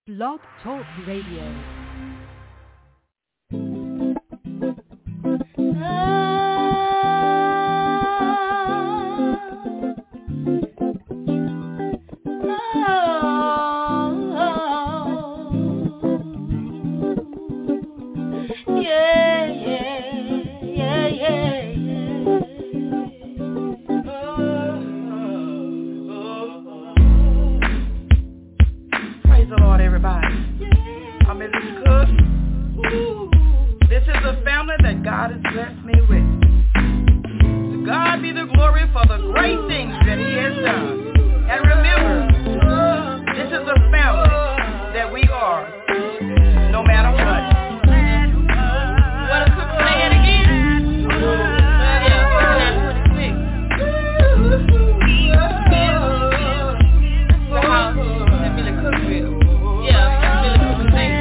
Blog Talk Radio. God has blessed me with. To God be the glory for the great things that He has done. And remember, this is a family that we are, no matter what. What a cook say it again? The house that Billy Cook will. Yeah, Billy Cook will sing.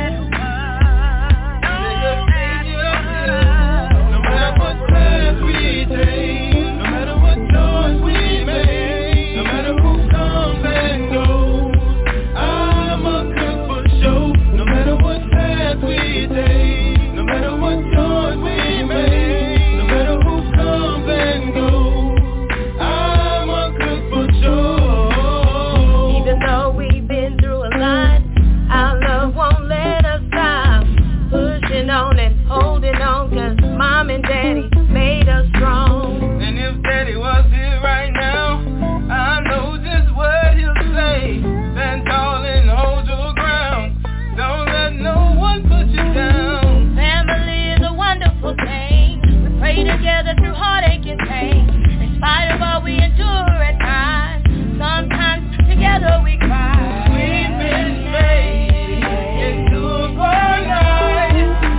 Mom and Daddy made us strong. And if Daddy was here right now, I know just what he'll say. Stand tall and hold your ground. Don't let no one put you down. Family is a wonderful thing. We pray together through heartache and pain. In spite of all we endure at times, sometimes together we cry. We've been made into a paradise.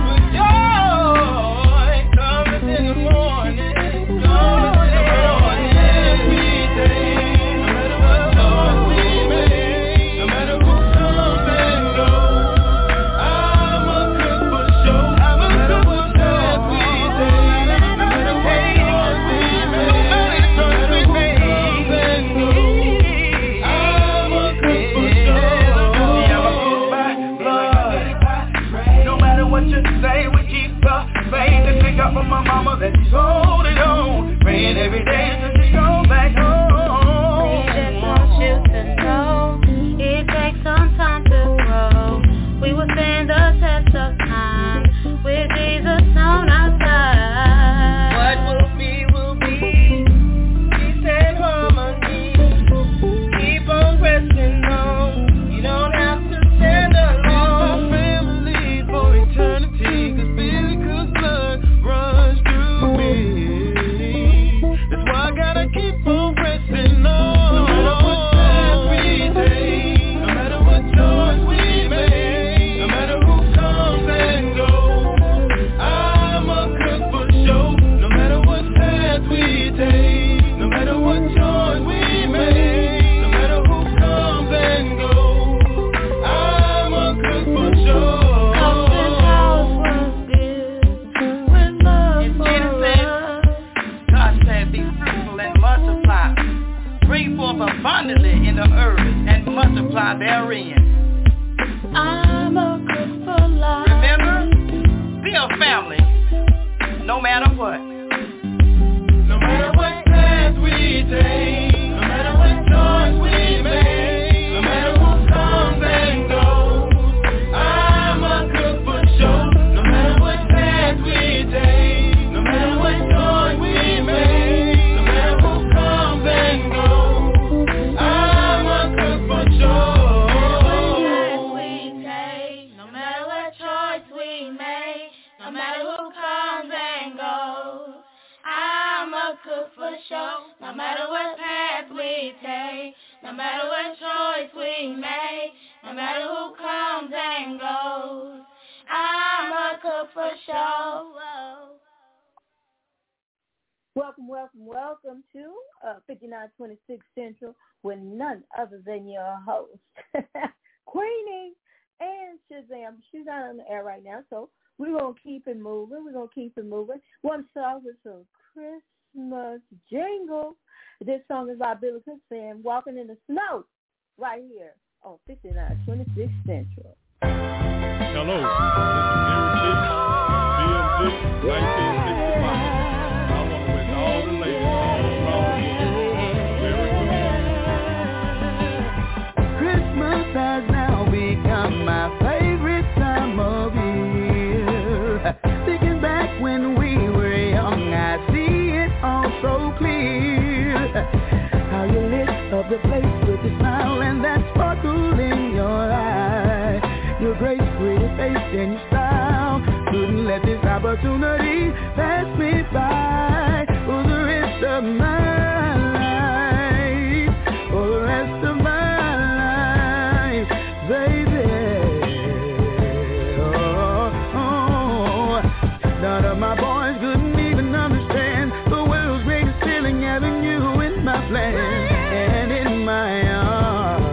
In the morning, every day, no matter what choice we make, no matter who comes and goes, I'm a cook for sure. No matter what choice we take, no matter what choice we make, no matter who comes and goes, I'm a cook for sure. Yeah, I'm a cook by blood. No matter what you say, we keep the faith and pick up from my mama that she's holding on, praying every day until she goes back home. We just want you to know it takes some time to grow. We will stand the test of time with Jesus on our side. What will be, will be. Peace and harmony. Keep on pressing on. You don't have to stand alone. Family for eternity, 'cause Billy Cook's blood runs through me. That's why I gotta keep on pressing on. No matter what path we take, no matter what choice we make, no matter who comes and goes, I'm a cook for sure. No matter what path we take, no matter what choice we make, no matter who comes and goes, I'm a cook for sure. Bring forth abundantly in the earth and multiply therein. I'm a cook for life. Remember, be a family, no matter what. No matter what path we take, no matter what choice we make, no matter who comes and goes, I'm a cook for sure. No matter what path we take, no matter what choice we make, no matter who comes and goes, I'm a cook for sure. No matter what choice we make, no matter who comes and goes, I'm a cook for sure. No matter what path we take, no matter what choice we make, no matter who comes and goes, I'm a cook for sure. Welcome to 5926 Central with none other than your host, Queenie and Shazam. She's not on the air right now, so we're going to keep it moving. Want to start with some Christmas jingle. This song is by Billy Cook saying, Walking in the Snow, right here on 5926 Central. Hello, this is Eric B, BMG, 1965. I want to wish all the ladies all around the world Christmas has now become my favorite time of year. Thinking back when we were young, I see it all so clear. How you lit up the place with your smile and that sparkle in your eye. Your grace, pretty face, and your style. Couldn't let this opportunity pass me by. For the rest of my life, for the rest of my life, baby. None of my boys couldn't even understand the world's greatest feeling, having you in my plan and in my arms.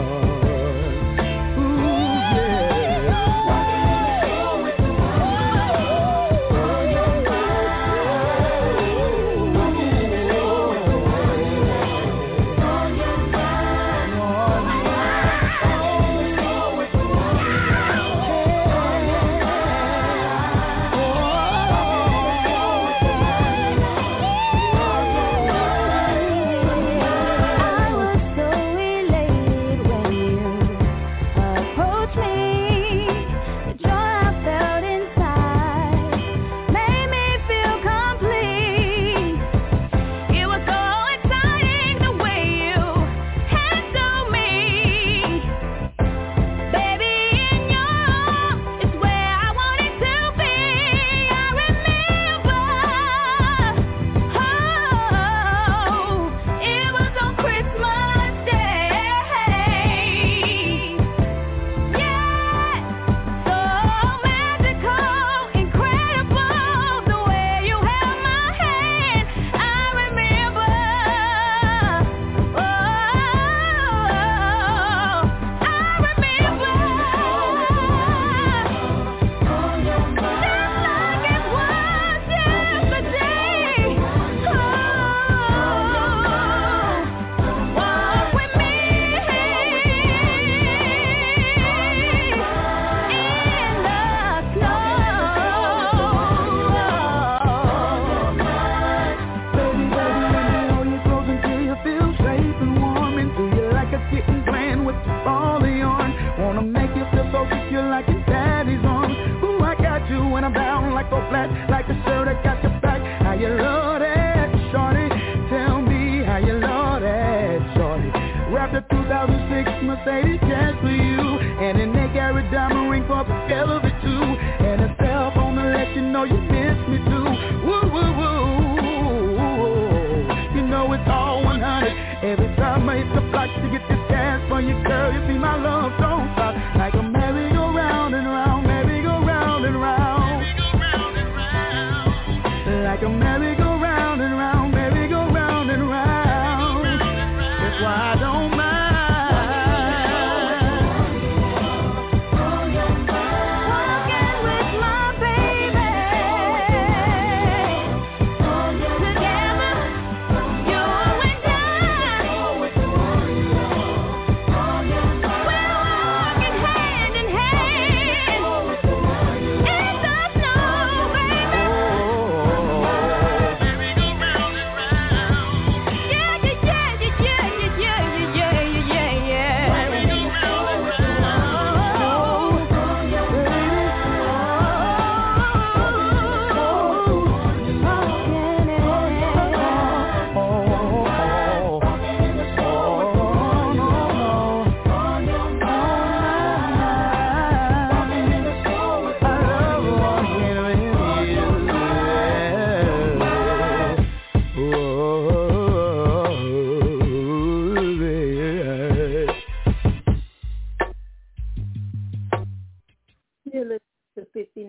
You're listening to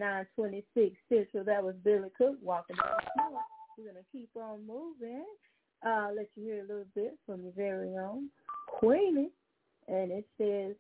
5926 Central. That was Billy Cook walking down the floor. We're going to keep on moving. Let you hear a little bit from your very own Queenie. And it says,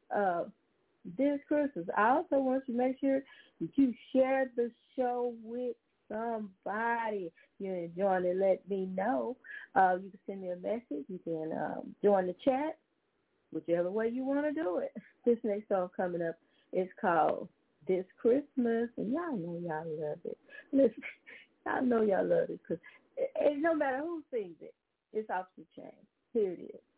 this Christmas, I also want you to make sure that you share the show with somebody. You're enjoying it, let me know. You can send me a message. You can join the chat, whichever way you want to do it. This next song coming up It's called This Christmas, and y'all know y'all love it. Listen, y'all know y'all love it because no matter who sings it, it's off the chain. Here it is.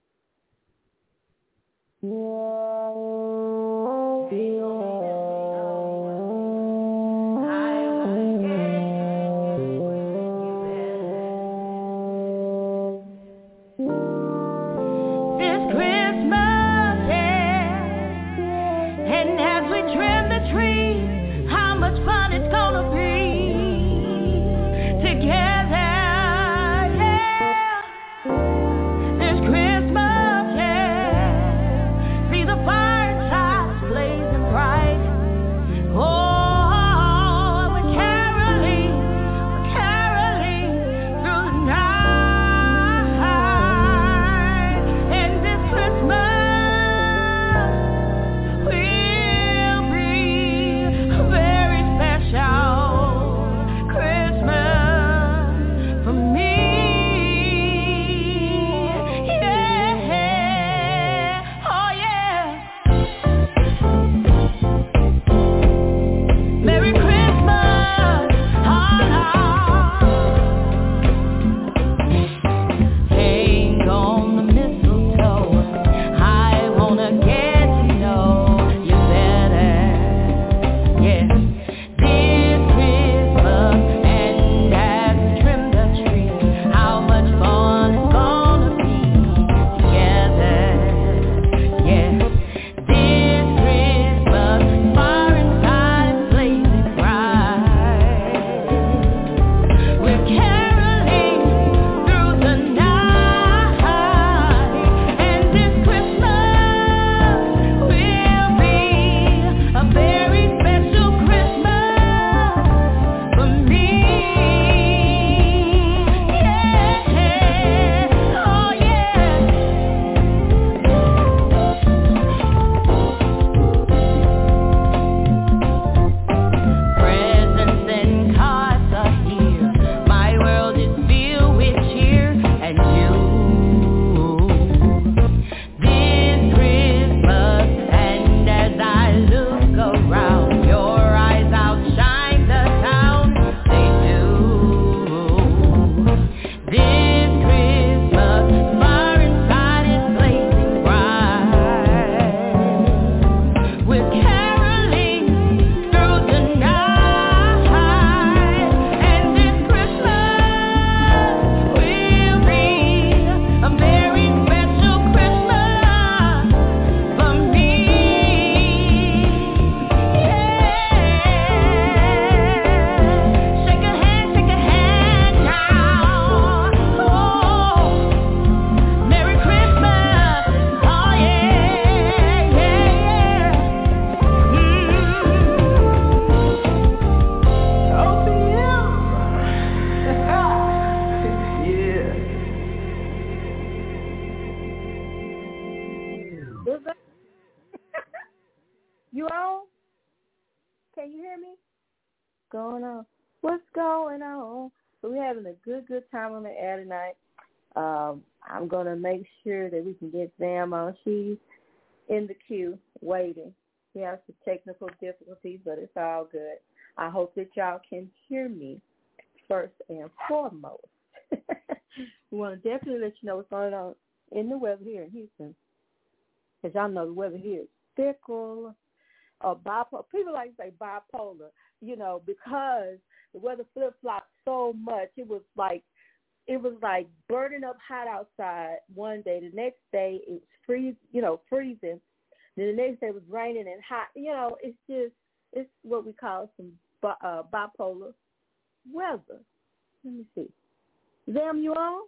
You on? Can you hear me? Going on. What's going on? So we're having a good time on the air tonight. I'm going to make sure that we can get Sam on. She's in the queue waiting. We have some technical difficulties, but it's all good. I hope that y'all can hear me first and foremost. We want to definitely let you know what's going on in the weather here in Houston. Because y'all know the weather here is fickle or bipolar. People like to say bipolar, you know, because the weather flip-flops so much. It was like burning up hot outside one day. The next day it was freezing. Then the next day it was raining and hot. You know, it's what we call some bipolar weather. Let me see. Zam, you on?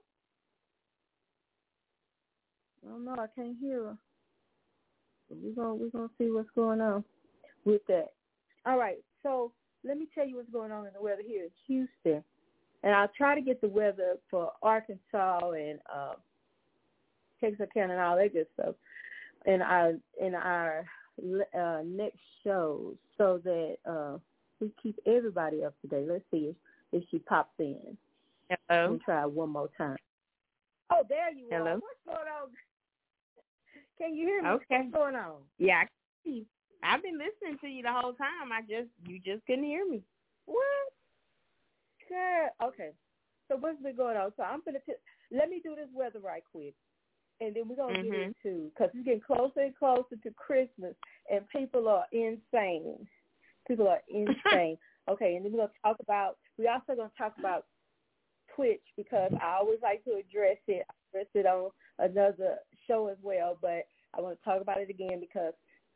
I don't know. I can't hear her. We're gonna see what's going on with that. All right. So let me tell you what's going on in the weather here in Houston, and I'll try to get the weather for Arkansas and Texarkana and all that good stuff in our next shows, so that we keep everybody up to date. Let's see if she pops in. Hello. We'll try one more time. Oh, there you Hello. are. What's going on? Can you hear me? Okay. What's going on? Yeah, I can see. I've been listening to you the whole time. You just couldn't hear me. What? Girl, okay. So what's been going on? So I'm going to let me do this weather right quick. And then we're going to get into, because it's getting closer and closer to Christmas, and people are insane. People are insane. Okay, and then we're also going to talk about Twitch, because I always like to address it. I addressed it on another show as well, but I want to talk about it again because,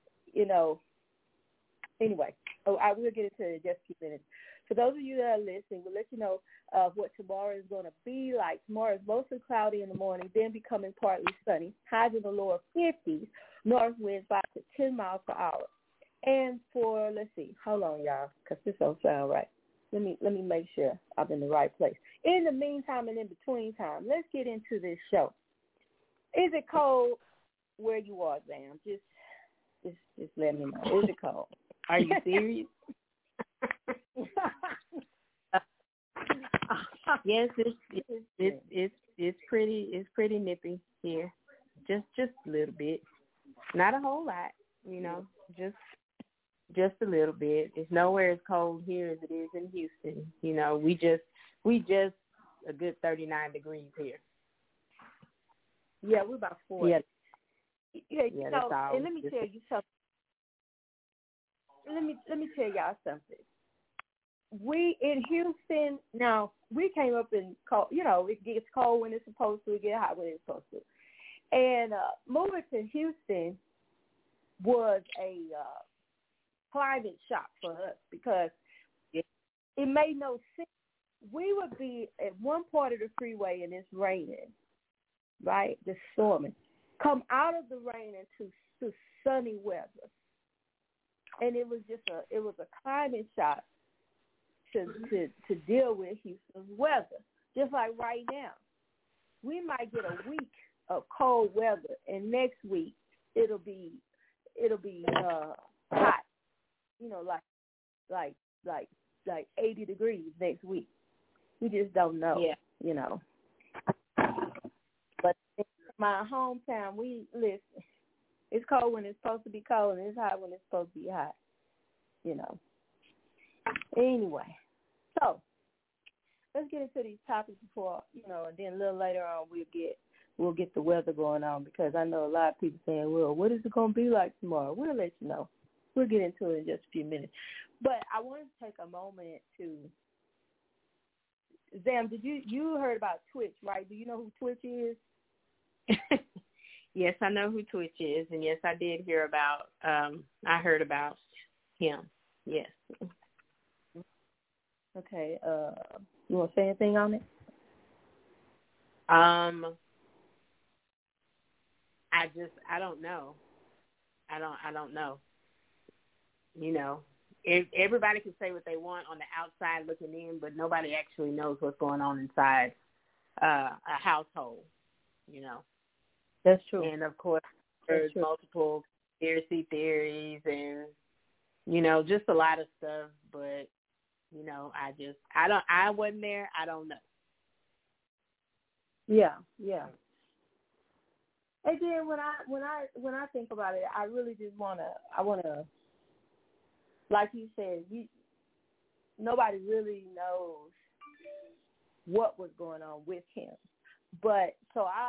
anyway, I will get into it in just a few minutes. For those of you that are listening, we'll let you know what tomorrow is going to be like. Tomorrow is mostly cloudy in the morning, then becoming partly sunny. Highs in the lower 50s, north winds 5 to 10 miles per hour. And for, let's see, hold on, y'all, because this don't sound right. Let me make sure I'm in the right place. In the meantime and in between time, let's get into this show. Is it cold where you are, Sam? Just let me know. Is it cold? Are you serious? Yes, it's pretty nippy here. Just a little bit. Not a whole lot, just a little bit. It's nowhere as cold here as it is in Houston. We just a good 39 degrees here. Yeah, we're about 40. Yeah, that's all. And let me tell you something. Let me tell y'all something. We in Houston now. We came up in cold. It gets cold when it's supposed to. It gets hot when it's supposed to. And moving to Houston was a climate shock for us because it made no sense. We would be at one part of the freeway and it's raining, right? The storming. Come out of the rain into sunny weather, and it was a climate shock to deal with Houston's weather. Just like right now, we might get a week of cold weather, and next week it'll be hot. Like 80 degrees next week. We just don't know. Yeah. But in my hometown, we listen. It's cold when it's supposed to be cold, and it's hot when it's supposed to be hot. Anyway, so let's get into these topics before, and then a little later on we'll get the weather going on, because I know a lot of people saying, well, what is it going to be like tomorrow? We'll let you know. We'll get into it in just a few minutes. But I wanted to take a moment to, Zam, you heard about Twitch, right? Do you know who Twitch is? Yes, I know who Twitch is, and yes, I did hear about, I heard about him, yes. Okay, you want to say anything on it? I don't know. I don't know. Everybody can say what they want on the outside looking in, but nobody actually knows what's going on inside a household, That's true. And, of course, there's multiple conspiracy theories and, just a lot of stuff, but, I wasn't there. I don't know. Yeah. And then when I think about it, I really just want to, like you said, nobody really knows what was going on with him. But so I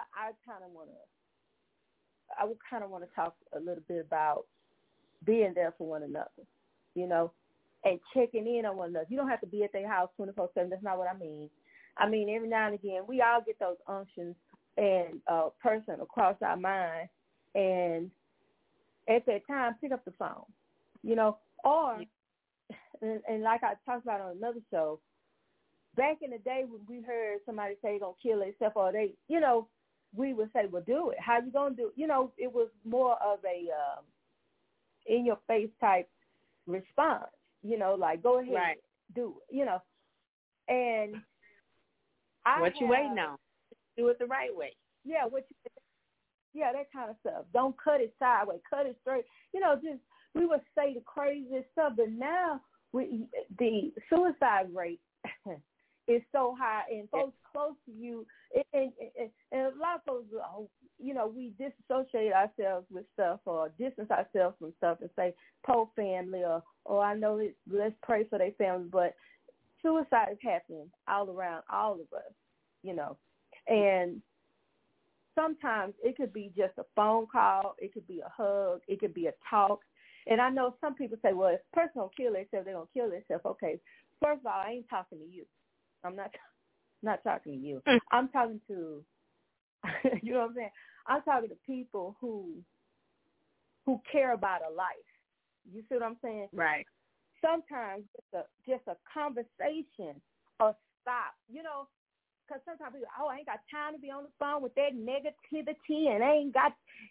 would kind of want to talk a little bit about being there for one another, and checking in on one another. You don't have to be at their house 24/7. That's not what I mean. I mean, every now and again, we all get those unctions and person across our mind, and at that time, pick up the phone, or, and like I talked about on another show, back in the day when we heard somebody say they're going to kill themselves, or they, we would say, well, do it. How you going to do it? It was more of a in-your-face type response, like, go ahead, right. Do it, and what you waiting on? Do it the right way. Yeah, that kind of stuff. Don't cut it sideways, cut it straight. Just we would say the craziest stuff, but now the suicide rate is so high, and folks close to you, and a lot of folks, we disassociate ourselves with stuff or distance ourselves from stuff and say, poor family, or I know let's pray for their family, but suicide is happening all around all of us, and sometimes it could be just a phone call, it could be a hug, it could be a talk. And I know some people say, well, if a person don't kill themselves, they're going to kill themselves. Okay, first of all, I ain't talking to you. I'm not talking to you. I'm talking to, you know what I'm saying? I'm talking to people who care about a life. You see what I'm saying? Right. Sometimes just a conversation, a stop, because sometimes people, I ain't got time to be on the phone with that negativity, and I ain't got,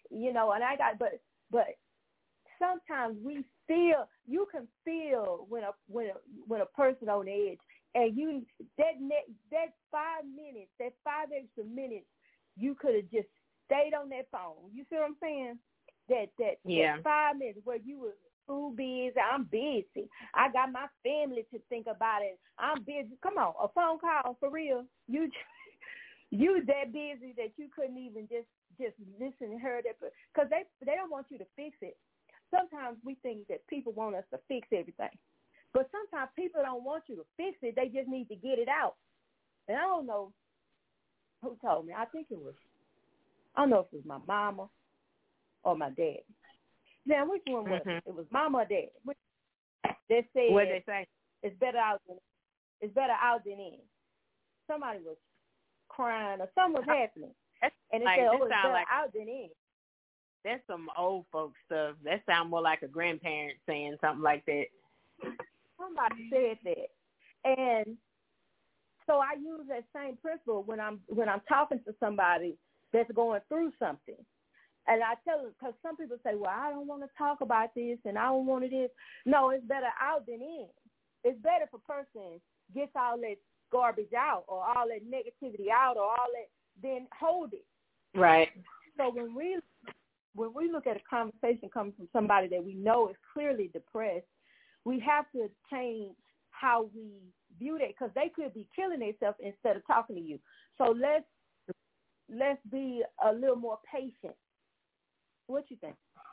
but sometimes you can feel when a person on edge, and that 5 minutes, that 5 extra minutes, you could have just stayed on that phone. You see what I'm saying? That 5 minutes where you were too busy. I'm busy. I got my family to think about it. I'm busy. Come on, a phone call for real. You that busy that you couldn't even just listen and hear that, because they don't want you to fix it. Sometimes we think that people want us to fix everything, but sometimes people don't want you to fix it. They just need to get it out. And I don't know who told me. I don't know if it was my mama or my dad. Now, which one was it? It was mama or dad. They said, what did they say? It's better out than in. Somebody was crying or something was happening. And they said, it's better out than in. That's some old folks stuff. That sounds more like a grandparent saying something like that. Somebody said that. And so I use that same principle when I'm talking to somebody that's going through something. And I tell them, because some people say, well, I don't want to talk about this and I don't want to this. No, it's better out than in. It's better if a person gets all that garbage out or all that negativity out or all that, then hold it. Right. So when we look at a conversation coming from somebody that we know is clearly depressed, we have to change how we view that, because they could be killing themselves instead of talking to you. So let's be a little more patient. What you think?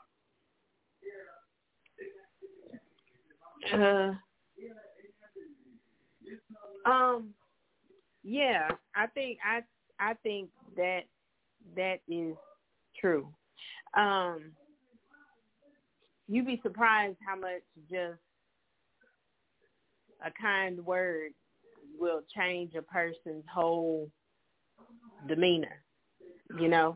Yeah, I think that is true. You'd be surprised how much just a kind word will change a person's whole demeanor, Yeah.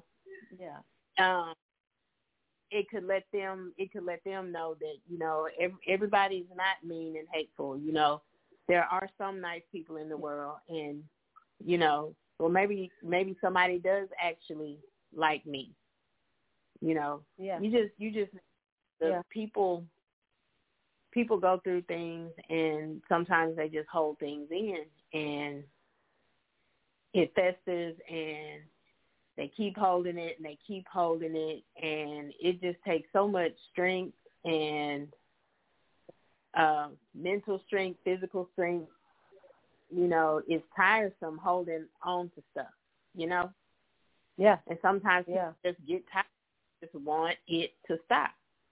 It could let them know that, everybody's not mean and hateful. There are some nice people in the world, and, well, maybe somebody does actually like me. Yeah. You just people go through things, and sometimes they just hold things in, and it festers, and they keep holding it, and they keep holding it, and it just takes so much strength and mental strength, physical strength. It's tiresome holding on to stuff, Yeah. And sometimes people just get tired, just want it to stop,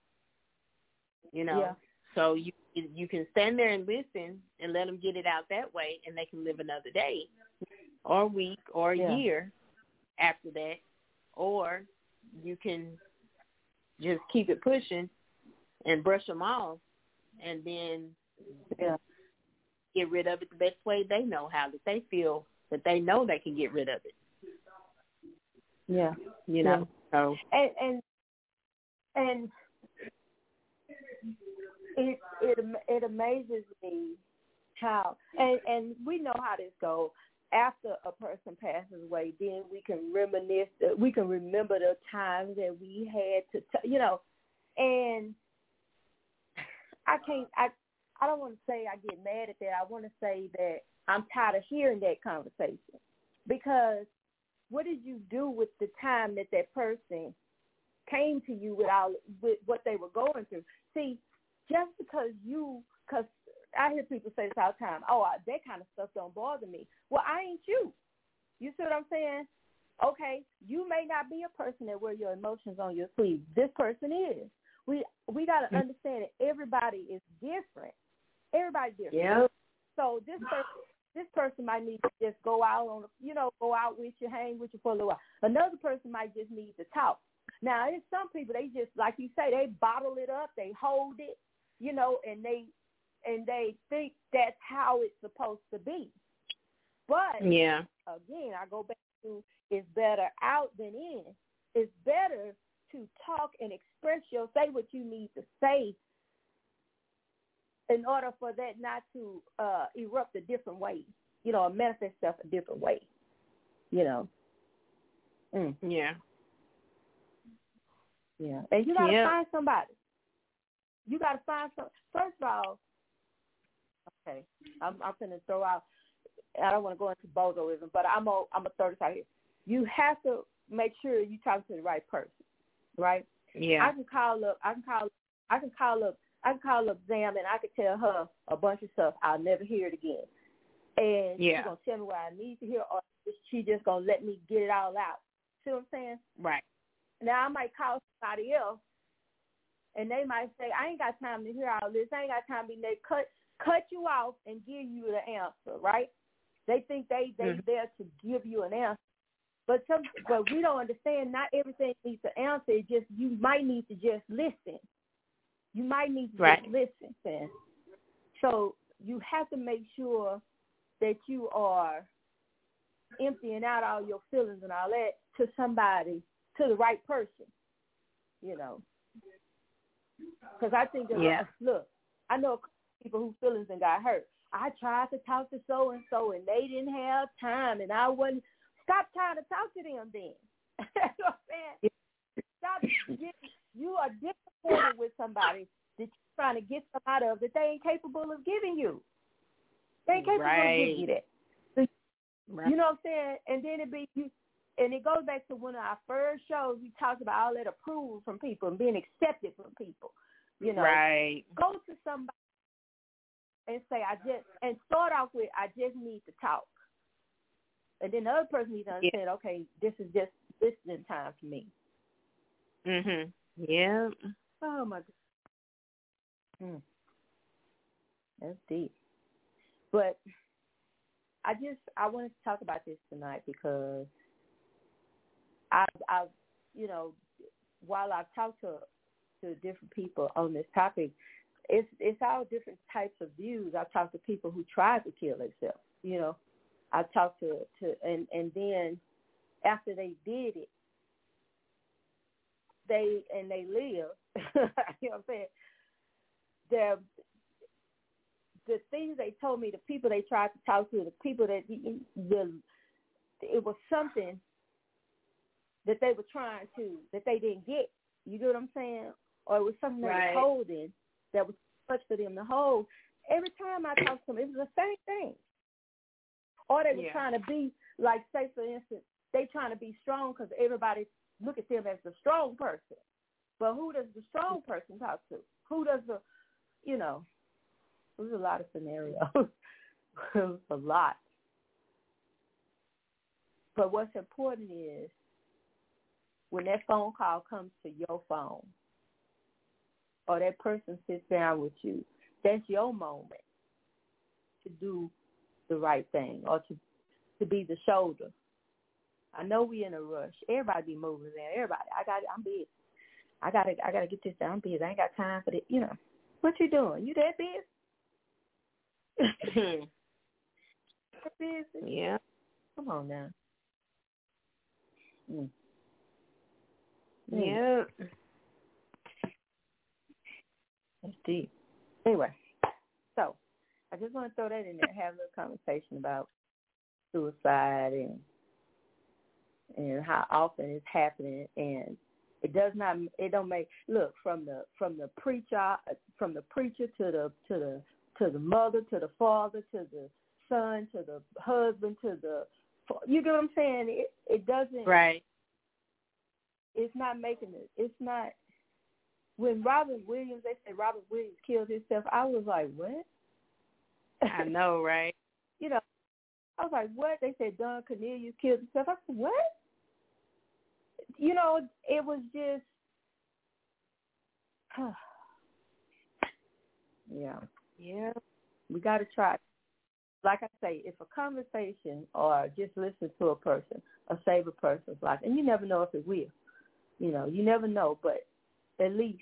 Yeah. So you can stand there and listen and let them get it out that way, and they can live another day or week or a year after that, or you can just keep it pushing and brush them off, and then get rid of it the best way they know how, that they feel that they know they can get rid of it. Yeah. So and it amazes me how, and we know how this goes. After a person passes away, then we can reminisce. We can remember the times that we had to, and I don't want to say I get mad at that. I want to say that I'm tired of hearing that conversation, because what did you do with the time that person came to you with what they were going through? See, just because I hear people say this all the time. Oh, that kind of stuff don't bother me. Well, I ain't you. You see what I'm saying? Okay, you may not be a person that wear your emotions on your sleeve. This person is. We got to understand that everybody is different. Everybody's different. Yeah. So this person might need to just go out go out with you, hang with you for a little while. Another person might just need to talk. Now, there's some people, they just, like you say, they bottle it up, they hold it, and they think that's how it's supposed to be. But yeah, again, I go back to it's better out than in. It's better to talk and express say what you need to say in order for that not to erupt a different way, or manifest itself a different way, Yeah. Yeah. And you got to find somebody. You got to find some. First of all, okay, I'm going to throw out, I don't want to go into bozoism, but I'm a throw this out here. You have to make sure you talk to the right person, right? Yeah. I can call up Zam and I can tell her a bunch of stuff. I'll never hear it again. And she's going to tell me what I need to hear, or she just going to let me get it all out. See what I'm saying? Right. Now, I might call somebody else, and they might say, I ain't got time to hear all this. I ain't got time to be there. Cut you off and give you the answer, right? They think they there to give you an answer. But we don't understand not everything needs an answer. It's just you might need to just listen. You might need to just listen, Sam. So you have to make sure that you are emptying out all your feelings and all that to somebody, to the right person, Because I think that, look, I know people whose feelings and got hurt. I tried to talk to so-and-so, and they didn't have time, and I wouldn't. Stop trying to talk to them then. You know what I'm saying? Stop. You are disappointed with somebody that you're trying to get some out of that they ain't capable of giving you. They ain't capable of giving you that. So, you know what I'm saying? And then and it goes back to one of our first shows. We talked about all that approval from people and being accepted from people. Right. Go to somebody and say, and start off with, I just need to talk. And then the other person needs to understand, okay, this is just listening time for me. Mhm. Yeah. Oh my God. That's deep. But I wanted to talk about this tonight because I've while I've talked to different people on this topic, it's all different types of views. I've talked to people who tried to kill themselves, I talked to and then after they did it, they live. You know what I'm saying? The things they told me, the people they tried to talk to, the people that it was something that they were trying that they didn't get. You get what I'm saying? Or it was something they were holding that was too much for them to hold. Every time I talked to them, it was the same thing. Or they were trying to be, like, say, for instance, they trying to be strong because everybody look at them as the strong person. But who does the strong person talk to? Who does there's a lot of scenarios. There's a lot. But what's important is when that phone call comes to your phone or that person sits down with you, that's your moment to do the right thing or to be the shoulder. I know we in a rush. Everybody be moving there. Everybody. I'm busy. I gotta get this done. I'm busy. I ain't got time for that. What you doing? You that busy? Busy? Yeah. Come on now. Yeah. That's deep. Anyway, so I just want to throw that in there, have a little conversation about suicide and how often it's happening, and it don't make, look, from the preacher to the mother, to the father, to the son, to the husband, you get what I'm saying? It doesn't. Right. It's not making it. It's not. When Robin Williams, they said Robin Williams killed himself, I was like, what? I know, right? You know, I was like, what? They said Don Cornelius killed himself. I said, what? You know, it was just, yeah. We got to try. Like I say, if a conversation or just listen to a person or save a person's life, and you never know if it will. You know, you never know, but at least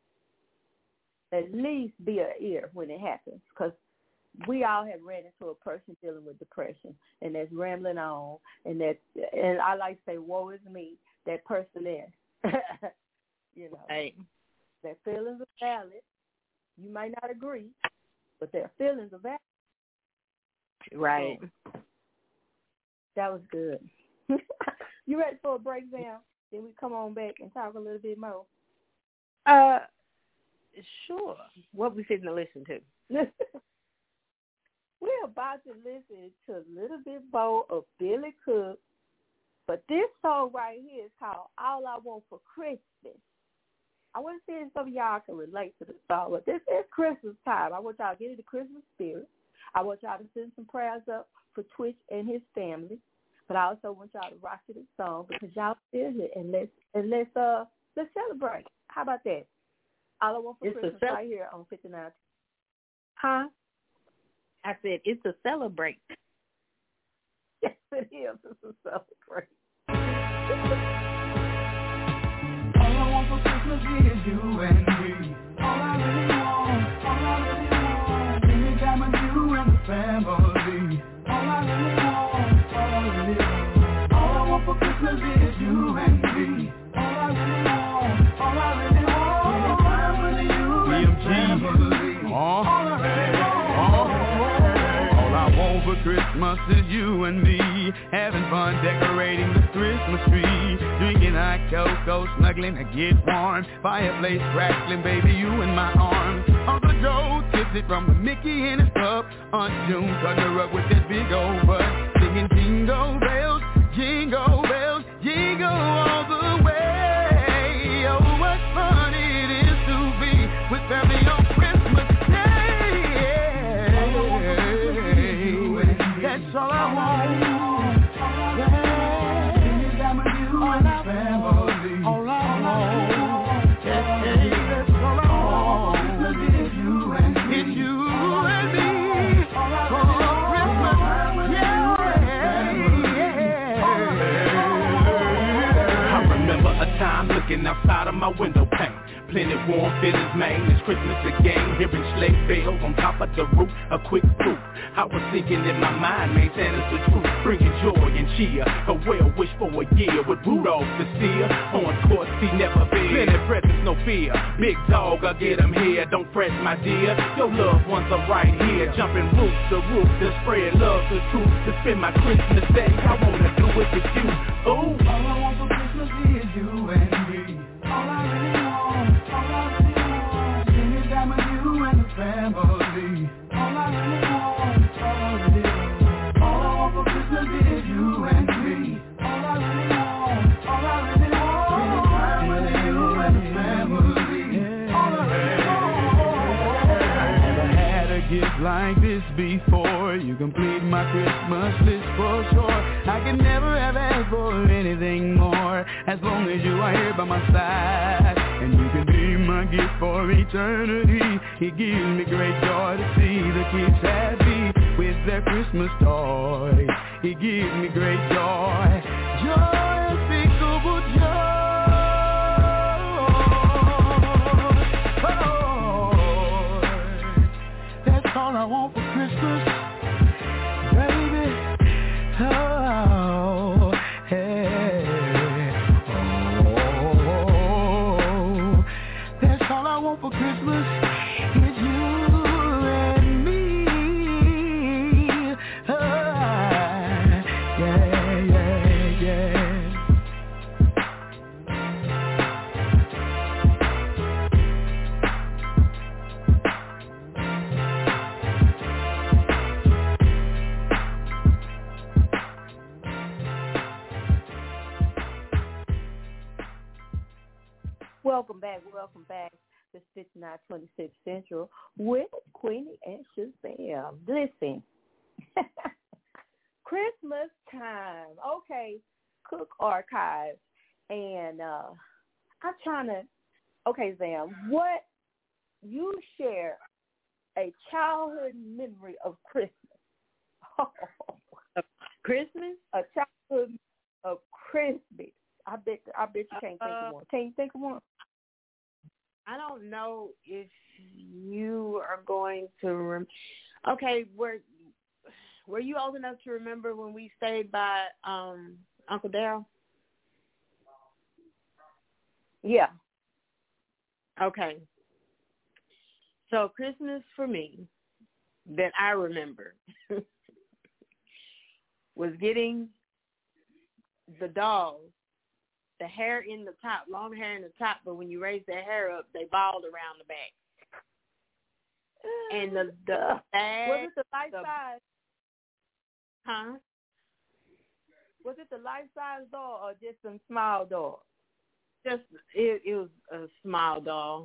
be an ear when it happens, because we all have ran into a person dealing with depression, and that's rambling on, and I like to say, woe is me, that person there. You know, right. Their feelings are valid. You might not agree, but their feelings are valid. Right. So, that was good. You ready for a breakdown? Then we come on back and talk a little bit more. Sure. What we sitting to listen to? We're about to listen to a little bit more of Billy Cook, but this song right here is called All I Want for Christmas. I want to see if some of y'all can relate to the song, but this is Christmas time. I want y'all to get into the Christmas spirit. I want y'all to send some prayers up for Twitch and his family, but I also want y'all to rock to this song because y'all feel it, and let's celebrate. How about that? All I Want for Christmas right here on 59. Huh? I said it's a celebrate. Yes, it is. It's a celebrate. All I want for Christmas is you and me. All I really want, spending time with you and the family. All I really want, all I want for Christmas is you and me. All I really want, spending time with you and the family. All I really All I want for Christmas is you and me, having fun decorating the Christmas tree, drinking hot cocoa, snuggling to get warm, fireplace crackling, baby, you in my arms. Uncle Joe tipsy from the Mickey in his cup, Aunt June cutting her up with that big old butt, singing jingle bells, jingle bells, jingle all the way. Oh, what fun it is to be with family on Christmas Day. That's all I want. Looking outside of my window pane, plenty warm feelings, man. It's Christmas again, hearing sleigh bells on top of the roof. A quick proof, I was thinking in my mind, man, Santa's the truth, bringing joy and cheer. A well wish for a year with Rudolph the steer. On course he never been, plenty presents, no fear. Big dog, I'll get him here. Don't fret, my dear, your loved ones are right here, jumping roof to roof to spread love, the truth, to spend my Christmas day. I wanna do it with you. Ooh, all I want for Christmas is you and me. All I really want, spending time with you and the family. All I really want, all I want for Christmas is you and me. All I really want, spending time with you and the family. All I really want. I never had a gift like this before. You complete my Christmas list for sure. I can never have asked for anything more, as long as you are here by my side. And you can be my gift for eternity. It gives me great joy to see the kids happy with their Christmas toys. It gives me great joy, joy, unspeakable joy. Oh, that's all I want for Christmas, baby. Oh, hey. Oh, that's all I want for Christmas is you and me. Oh, yeah, yeah, yeah. Welcome back. This is 5926 Central with Queenie and Shazam. Listen, Christmas time. Okay, Cook Archive. And I'm trying to, okay, Zam, what you share a childhood memory of Christmas. Christmas? A childhood of Christmas. I bet you can't think of one. Can you think of one? I don't know if you are going to okay, were you old enough to remember when we stayed by Uncle Darryl? Yeah. Okay. So Christmas for me that I remember was getting the dolls, the hair in the top, long hair in the top, but when you raise their hair up, they balled around the back. And the bag. Was it the life size? Huh? Was it the life size doll or just some small dolls? Just it was a small doll.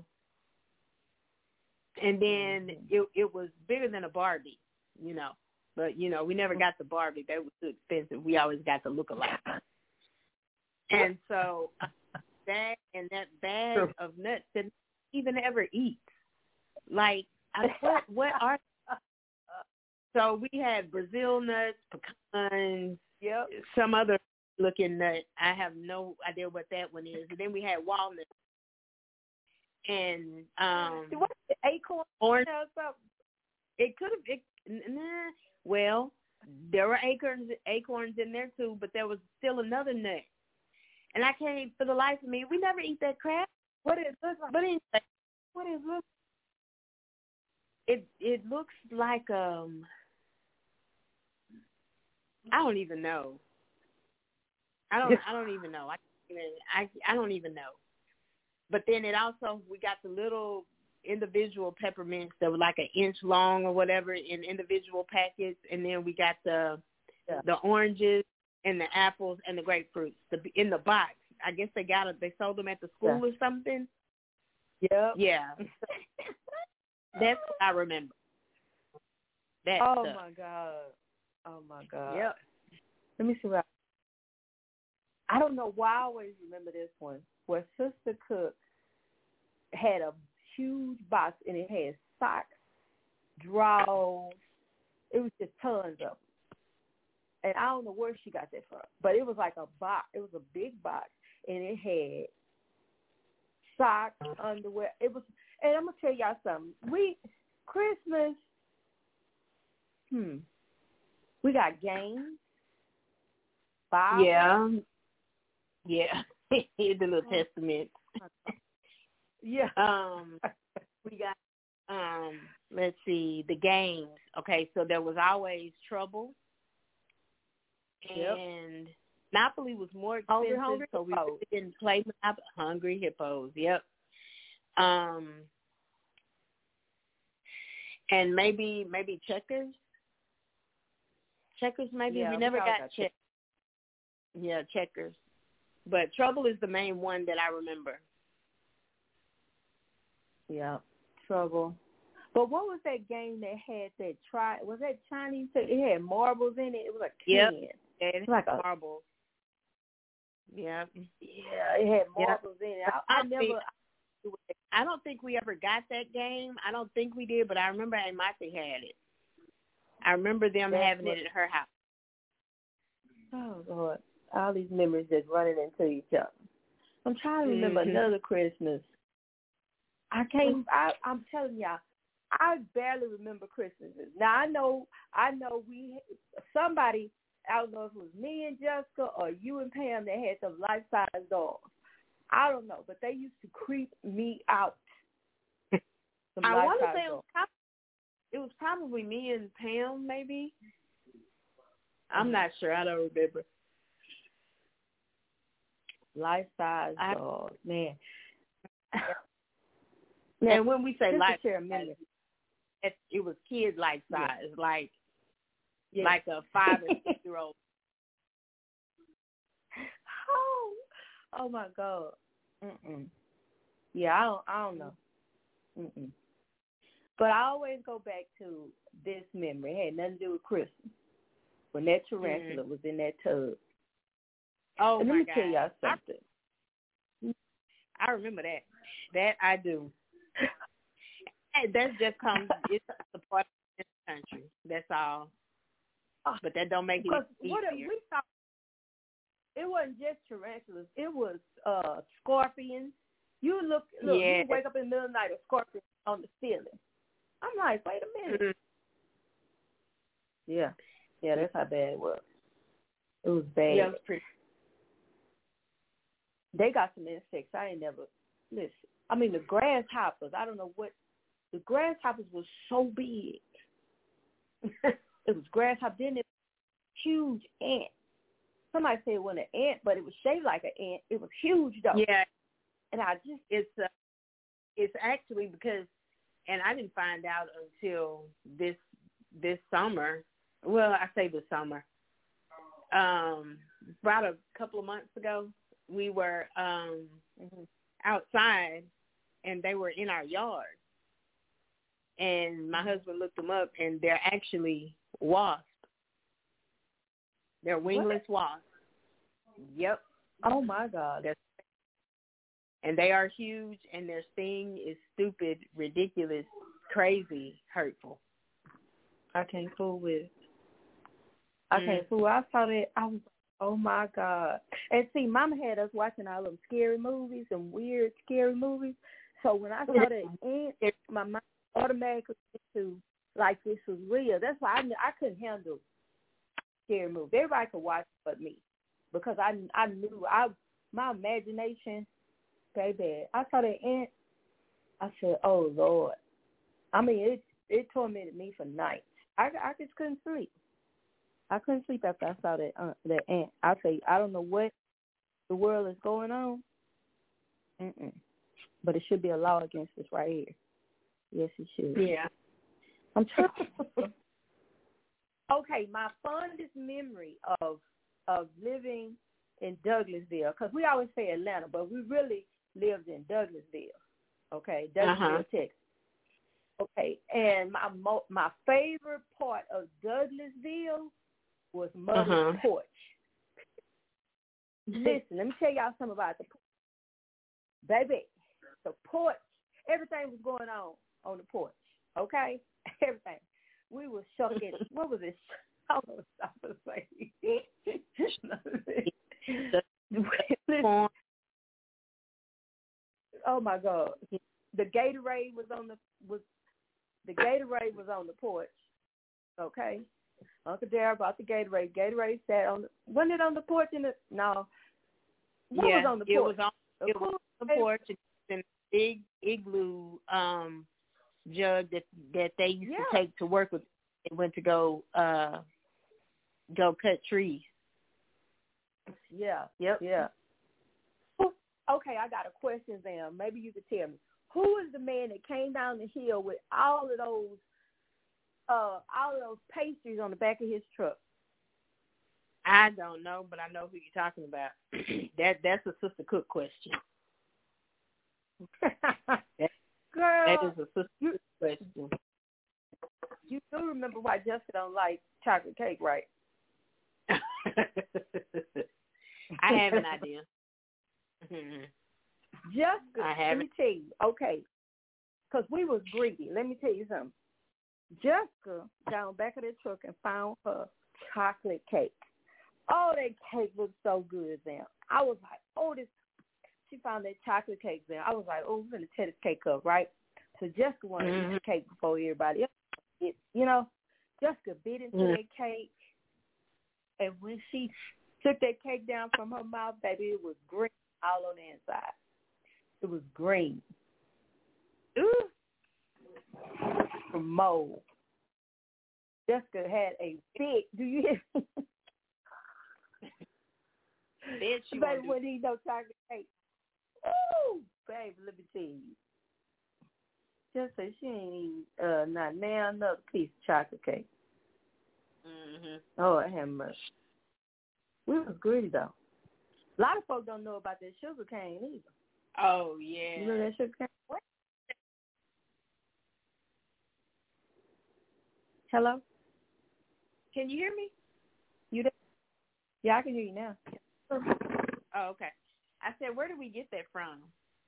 And then it was bigger than a Barbie, you know. But, you know, we never got the Barbie. That was too expensive. We always got the look-alike. And so that bag of nuts that even ever eat. Like, what are so we had Brazil nuts, pecans, some other looking nut. I have no idea what that one is. And then we had walnuts. And what's the acorn? Orange. It could have. Well, there were acorns in there too, but there was still another nut. And I can't, for the life of me, we never eat that crap. What it looks like? But anyway, what it looks? It looks like I don't even know. I don't even know. I don't even know. But then it also, we got the little individual peppermints that were like an inch long or whatever in individual packets, and then we got the oranges and the apples and the grapefruits in the box. I guess they sold them at the school or something. Yep. Yeah. That's what I remember. That stuff. Oh my God. Yep. Let me see what I don't know why I always remember this one, where Sister Cook had a huge box and it had socks, drawers. It was just tons of them. And I don't know where she got that from, but it was like a box. It was a big box, and it had socks, underwear. It was, and I'm gonna tell y'all something. Christmas. We got games. Bible. Yeah. The little testament. Yeah. We got let's see, the games. Okay, so there was always Trouble. And Monopoly was more expensive, Hungry so we Hippos. didn't play Monopoly. Hungry Hippos, yep. And maybe checkers. Checkers, maybe we never got checkers. Yeah, checkers. But Trouble is the main one that I remember. Yeah, Trouble. But what was that game that had that was that Chinese? It had marbles in it. It was a can. Yep. It was like a marble. Yeah. Yeah, it had marbles in it. I don't think we ever got that game. I don't think we did, but I remember Aunt Martha had it. I remember them having it at her house. Oh, Lord. All these memories just running into each other. I'm trying to remember another Christmas. I'm telling y'all, I barely remember Christmases. Now, I know somebody, I don't know if it was me and Jessica or you and Pam that had some life-size dolls. I don't know, but they used to creep me out. I want to say it was probably me and Pam, maybe. I'm not sure. I don't remember. Life-size dolls, man. And when we say life-size, it was kid life-size, like a 5 or 6-year-old. Oh my God. Yeah, I don't know. But I always go back to this memory. It had nothing to do with Christmas. When that tarantula was in that tub. Oh, and my let me God. tell y'all something. I remember that. That I do. That's just comes, it's a part of this country. That's all. But that don't make it easier. We thought it wasn't just tarantulas. It was scorpions. You look, you wake up in the middle of the night, a scorpion on the ceiling. I'm like, wait a minute. Yeah, that's how bad it was. It was bad. Yeah, it was pretty. They got some insects I ain't never, listen. I mean, the grasshoppers, I don't know what, the grasshoppers was so big. It was grasshopper, then it was huge ant. Somebody said it wasn't an ant, but it was shaped like an ant. It was huge, though. Yeah. And I just, it's actually because, and I didn't find out until this summer. Well, I say this summer. About a couple of months ago, we were outside, and they were in our yard. And my husband looked them up, and they're actually wasps. They're wingless wasps. Yep. Oh, my God. And they are huge, and their sting is stupid, ridiculous, crazy, hurtful. I can't fool with it. I can't fool. I saw that. I was like, oh, my God. And see, Mama had us watching all them scary movies and weird, scary movies. So when I saw that ant, my mind automatically went to, like, this was real. That's why I couldn't handle scary movies. Everybody could watch it but me, because I knew my imagination, baby. I saw that ant. I said, oh, Lord. I mean, it tormented me for nights. I just couldn't sleep. I couldn't sleep after I saw that ant. I say, I don't know what the world is going on. But it should be a law against this right here. Yes, it should. Yeah. I'm trying. Okay, my fondest memory of living in Douglasville, because we always say Atlanta, but we really lived in Douglasville. Okay, Douglasville, Texas. Okay, and my favorite part of Douglasville was Mother's porch. Listen, let me tell y'all something about the porch. Baby, the porch, everything was going on the porch, okay? Everything. We were shucking, what was it? I don't know what I was saying. Oh, my God. The Gatorade was on the porch, okay? Uncle Darryl bought the Gatorade. Gatorade sat wasn't it on the porch? No. What was on the porch? It was on the porch in a big igloo jug that they used to take to work with. They went to go cut trees. Yeah. Yep. Yeah. Okay, I got a question there. Maybe you could tell me. Who is the man that came down the hill with all of those pastries on the back of his truck? I don't know, but I know who you're talking about. That's a Sister Cook question. Girl, that is a Sister Cook question. You do remember why Jessica don't like chocolate cake, right? I have an idea. Jessica, let me tell you, okay, because we was greedy. Let me tell you something. Jessica got on the back of the truck and found her chocolate cake. Oh, that cake looked so good then. I was like, she found that chocolate cake there. I was like, we're going to tear this cake up, right? So Jessica wanted to eat the cake before everybody else. Jessica bit into that cake, and when she took that cake down from her mouth, baby, it was green all on the inside. It was green. Ooh. From mold. Jessica had a big, do you hear me? Baby wouldn't eat no chocolate cake. Ooh, baby, let me tell you. Jessica, she ain't eating not now another piece of chocolate cake. Oh, I have mercy. We was greedy, though. A lot of folks don't know about that sugar cane either. Oh, yeah. You know that sugar cane? What? Hello? Can you hear me? You there? Yeah, I can hear you now. Oh, okay. I said, where did we get that from?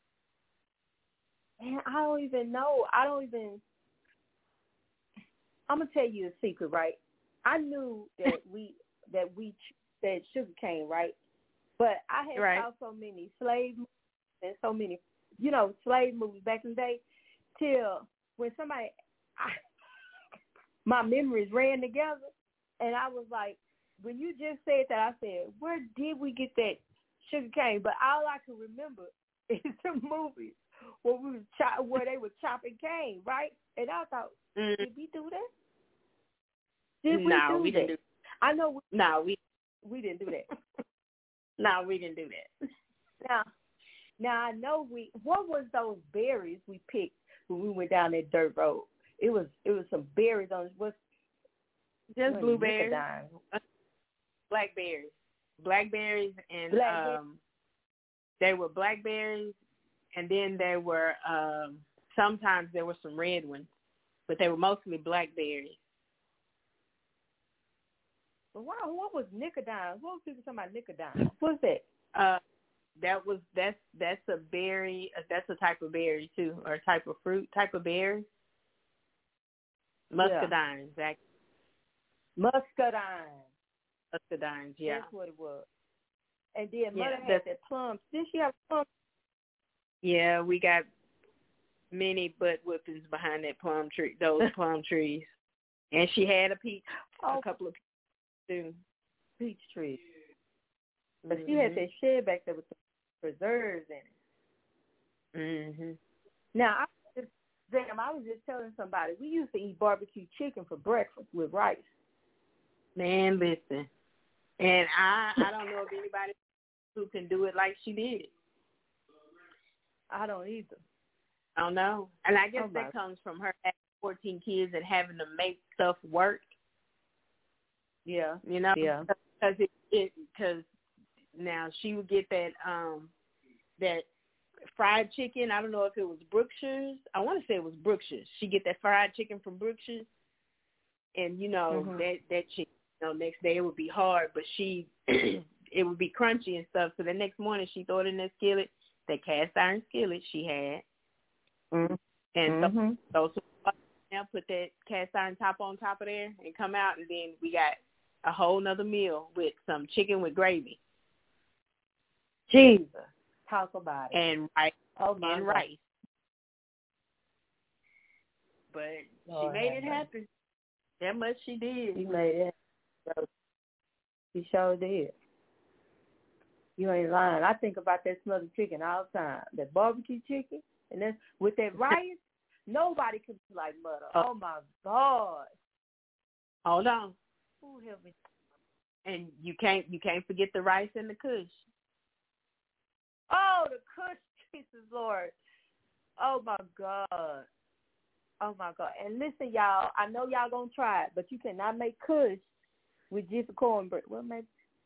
Man, I don't even know. I'm gonna tell you a secret, right? I knew that we said sugar cane, right? But I had saw so many slave movies and so many, slave movies back in the day, till when my memories ran together, and I was like, when you just said that, I said, where did we get that sugar cane? But all I can remember is the movies where they were chopping cane, right? And I thought, did we do that? We didn't do that. I know. We didn't do that. No, we didn't do that. Now I know what was those berries we picked when we went down that dirt road? It was some berries on it. Just blueberries, blackberries, and they were blackberries, and then there were sometimes there were some red ones, but they were mostly blackberries. Wow, what was nicodine? What was people talking about nicodine? What's that? That's a berry. That's a type of berry too, or a type of fruit, type of berry. Muscadine, exactly. Muscadines, yeah. That's what it was. And then Mother had that plum. Did she have plum? Yeah, we got many butt whippings behind that plum tree, those plum trees. And she had a couple of peach trees. But she had that shed back there with the preserves in it. Mhm. Now, I was just telling somebody, we used to eat barbecue chicken for breakfast with rice. Man, listen. And I don't know of anybody who can do it like she did. I don't either. I don't know. And I guess that comes from her having 14 kids and having to make stuff work. Yeah. Yeah. Because now she would get that fried chicken. I don't know if it was Brookshire's. I want to say it was Brookshire's. She get that fried chicken from Brookshire's, and that chicken. Next day it would be hard, but it would be crunchy and stuff. So the next morning she threw it in that skillet, that cast iron skillet she had, and so now put that cast iron top on top of there and come out, and then we got a whole nother meal with some chicken with gravy. Jesus, talk about it. And rice. But she made it happen. That much she did. She made it. She sure did. You ain't lying. I think about that smothered chicken all the time. That barbecue chicken, and then with that rice, nobody can be like Mother. Oh my God. Hold on. Ooh, help me. And you can't forget the rice and the kush. Oh, the kush, Jesus Lord. Oh my God. Oh my God. And listen, y'all, I know y'all gonna try it, but you cannot make kush with just cornbread. Well, maybe.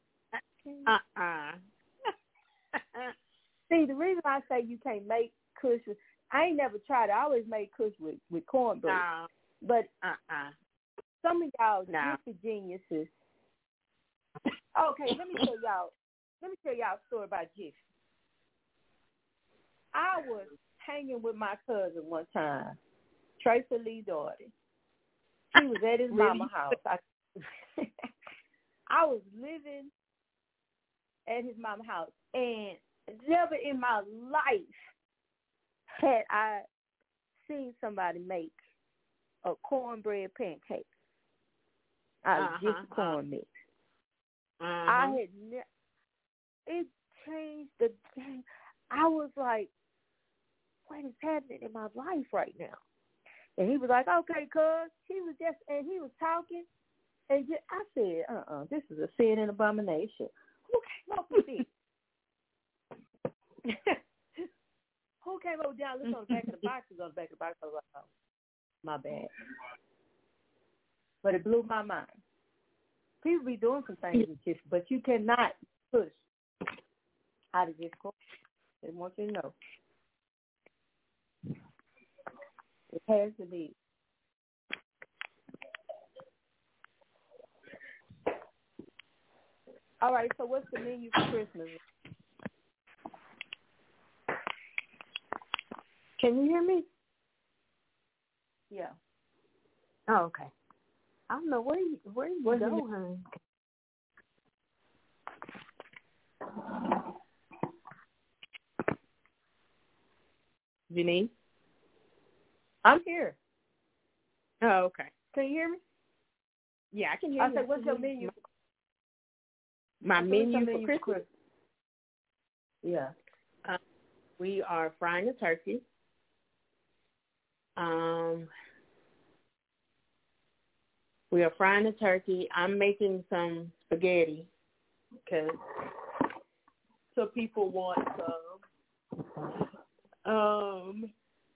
See, the reason I say you can't make kush with, I ain't never tried it. I always made kush with cornbread. But some of y'all Jiffy geniuses. Okay, let me tell y'all a story about Jiffy. I was hanging with my cousin one time, Tracy Lee Doherty. He was at his mama's house. I was living at his mama's house, and never in my life had I seen somebody make a cornbread pancake out of just corn mix. I had it changed the game. I was like, what is happening in my life right now? And he was like, okay, cuz. He was talking. And I said, this is a sin and abomination. Who came up with this? Who came up with that? Look on the back of the box. On the back of the box. I was like, oh, my bad. But it blew my mind. People be doing some things with this, but you cannot push out of this course. They want you to know. It has to be. All right, so what's the menu for Christmas? Can you hear me? Yeah. Oh, okay. I don't know where you go, honey. Janine? I'm here. Oh, okay. Can you hear me? Yeah, I can hear I you. said, what's your menu? My menu for Christmas? Yeah. We are frying a turkey. We are frying a turkey. I'm making some spaghetti because some people want some.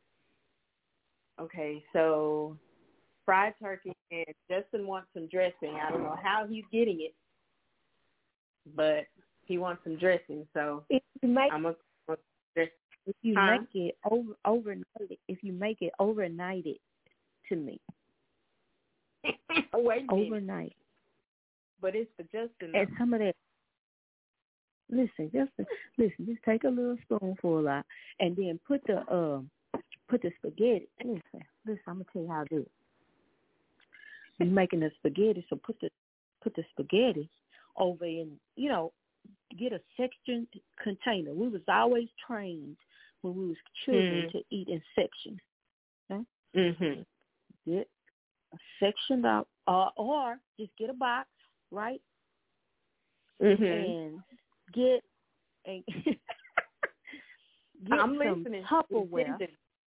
Okay, so fried turkey, and Justin wants some dressing. I don't know how he's getting it, but he wants some dressing. So If you make dress. If you make it overnight, if you make it overnighted to me. Oh, wait a minute. Overnight. But it's for Justin. And some of that. Listen, just take a little spoonful out, and then put the spaghetti. Listen, I'm gonna tell you how to do it. You're making the spaghetti, so put the spaghetti over in, get a sectioned container. We was always trained when we was children to eat in sections. Okay? Mhm. Get a sectioned out, or just get a box, right? And get a I'm some listening. Tupperware.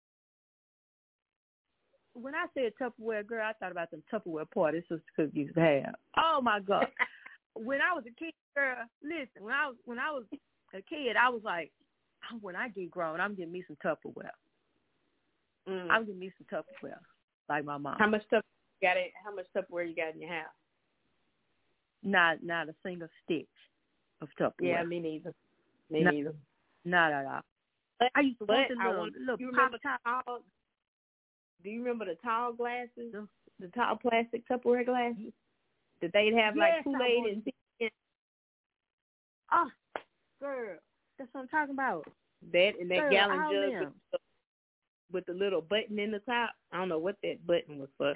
When I said Tupperware, girl, I thought about them Tupperware parties sister cookies used to have. Oh my God! When I was a kid, girl, listen. When I was a kid, I was like, when I get grown, I'm getting me some Tupperware. I'm getting me some Tupperware, like my mom. How much Tupperware you got in your house? Not a single stitch of Tupperware. Yeah, me neither. Neither. Not at all. I used to want the little pop top. Do you remember the tall glasses, the tall plastic Tupperware glasses that they'd have like Kool-Aid and tea? Oh, girl, that's what I'm talking about. That and that gallon jug with the little button in the top. I don't know what that button was for.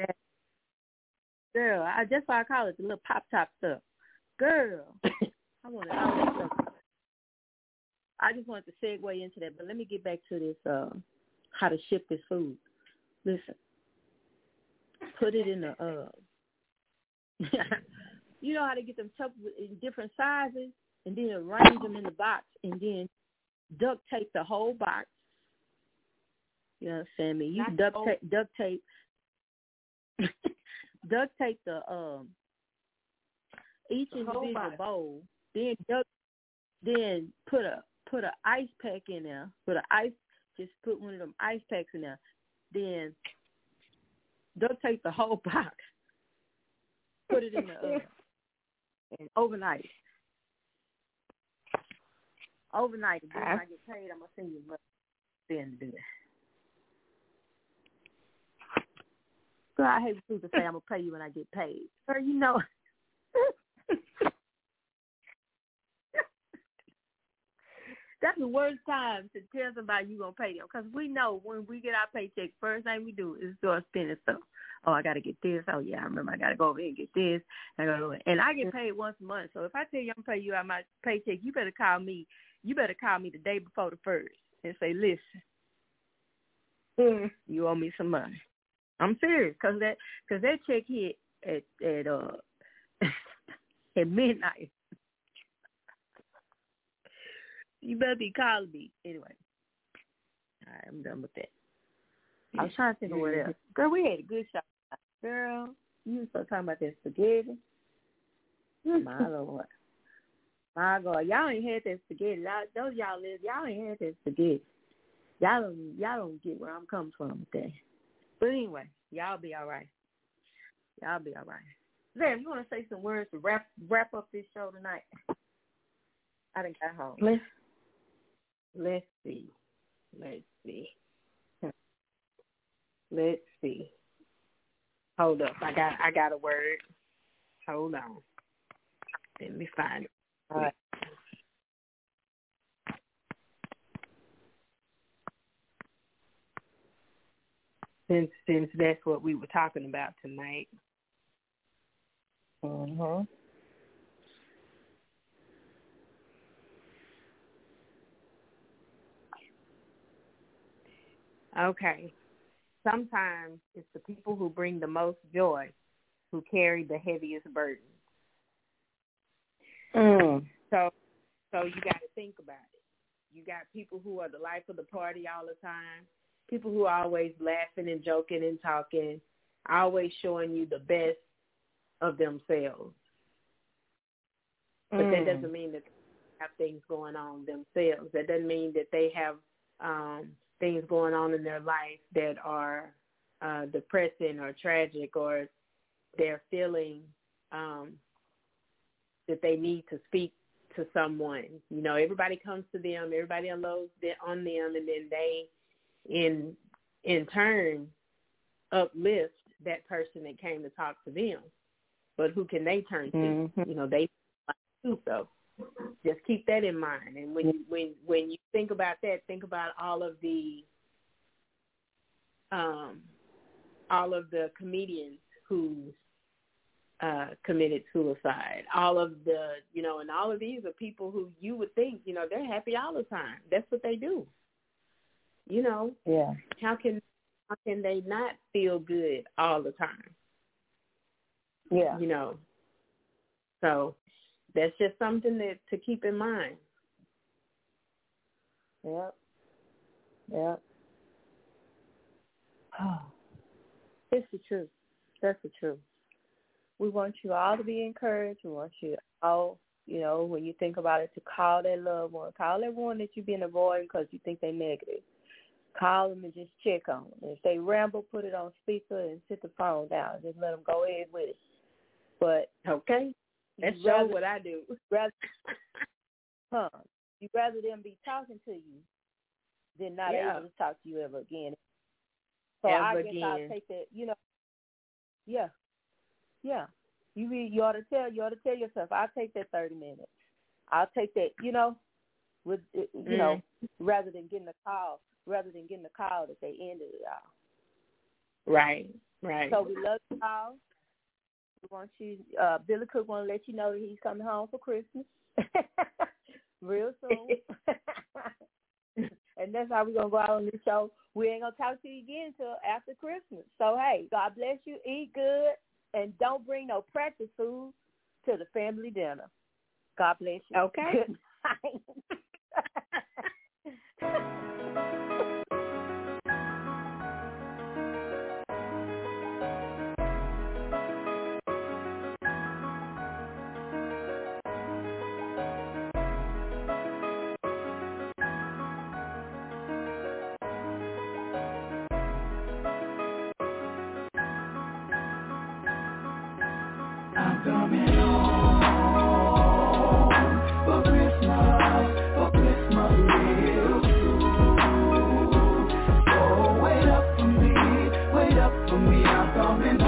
Girl, that's why I call it the little pop top stuff. Girl, I wanted all that stuff. I just wanted to segue into that, but let me get back to this. How to ship this food. Listen, put it in the. You know how to get them in different sizes, and then arrange them in the box, and then duct tape the whole box. You understand me? You duct tape the each individual bowl. Then put a ice pack in there. Just put one of them ice packs in there. Then duct tape the whole box. Put it in the oven and overnight. Overnight. And then when I get paid, I'm gonna send you money then to do that. Girl, I hate people say I'm gonna pay you when I get paid. Girl, you know. That's the worst time to tell somebody you're going to pay them, because we know when we get our paycheck, first thing we do is start spending stuff. Oh, I got to get this. Oh, yeah, I remember I got to go over here and get this. And I get paid once a month. So if I tell you I'm going to pay you out my paycheck, you better call me. You better call me the day before the first and say, listen, you owe me some money. I'm serious, because that check hit at at midnight. You better be calling me. Anyway. All right, I'm done with that. I was trying to think of what else. Girl, we had a good shot. Girl, you was talking about that spaghetti. My Lord. My God. Y'all ain't had that spaghetti. Those y'all ain't had that spaghetti. Y'all don't get where I'm coming from with that. But anyway, y'all be all right. Y'all be all right. Sam, you want to say some words to wrap up this show tonight? I done got home. Let's see. Hold up. I got a word. Hold on. Let me find it. All right. Since that's what we were talking about tonight. Mm-hmm. Okay. Sometimes it's the people who bring the most joy who carry the heaviest burden. So you got to think about it. You got people who are the life of the party all the time, people who are always laughing and joking and talking, always showing you the best of themselves. But that doesn't mean that they have things going on themselves. That doesn't mean that they have things going on in their life that are depressing or tragic, or they're feeling that they need to speak to someone. You know, everybody comes to them, everybody unloads on them, and then they, in turn, uplift that person that came to talk to them. But who can they turn to? Mm-hmm. You know, they do so. Just keep that in mind. And when you think about that, think about all of the comedians who committed suicide. All of the, you know, and all of these are people who you would think, you know, they're happy all the time. That's what they do. You know, yeah. How can they not feel good all the time? Yeah. You know, so that's just something to keep in mind. Yep. Yep. Oh, it's the truth. That's the truth. We want you all to be encouraged. We want you all, you know, when you think about it, to call that loved one. Call that one that you've been avoiding because you think they're negative. Call them and just check on them. If they ramble, put it on speaker and sit the phone down. Just let them go ahead with it. But okay, that's what I do. You'd rather them be talking to you than not able to talk to you ever again. So I guess I'll take that. You know, yeah. You ought to tell yourself, I'll take that 30 minutes. I'll take that. You know, with you know, rather than getting a call that they ended it all. Right. So we love you all. We want you. Billy Cook want to let you know that he's coming home for Christmas real soon. And that's how we're going to go out on this show. We ain't going to talk to you again until after Christmas. So, hey, God bless you. Eat good. And don't bring no practice food to the family dinner. God bless you. Okay. Good night. I'm coming home for Christmas real soon. So wait up for me, I'm coming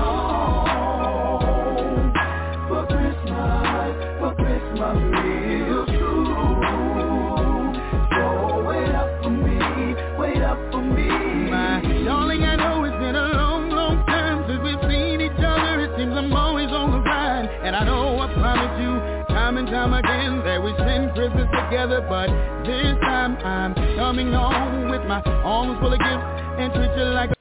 home for Christmas real soon. So wait up for me. My darling, I know it's been a long, long time since we've seen each other. It seems I'm always on the grind, and I know I promised you time and time again that we spend Christmas together, but this time I'm coming home with my arms full of gifts and treat you like